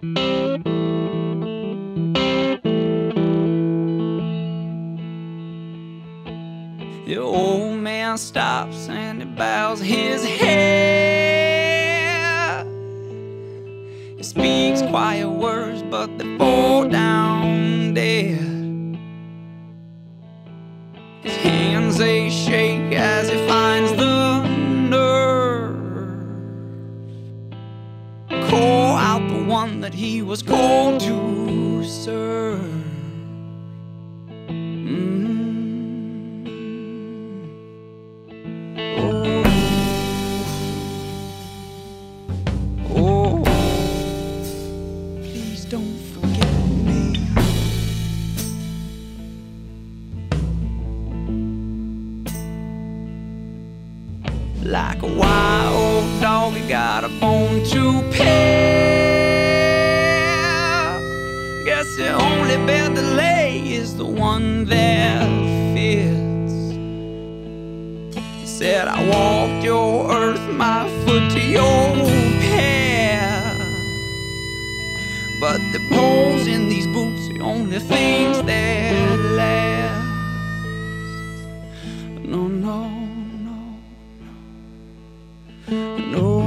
The old man stops and he bows his head. He speaks quiet words, but they fall down dead. His hands they shake as he finds the nerve. Call out the one that he was called to serve. Oh, please don't forget me. Like a wild dog, you got a bone to pick. Guess the only bed to lay is the one that fits. He said, I walked your earth, my foot to your path. But the poles in these boots, the only things that last. No, no, no, no, no.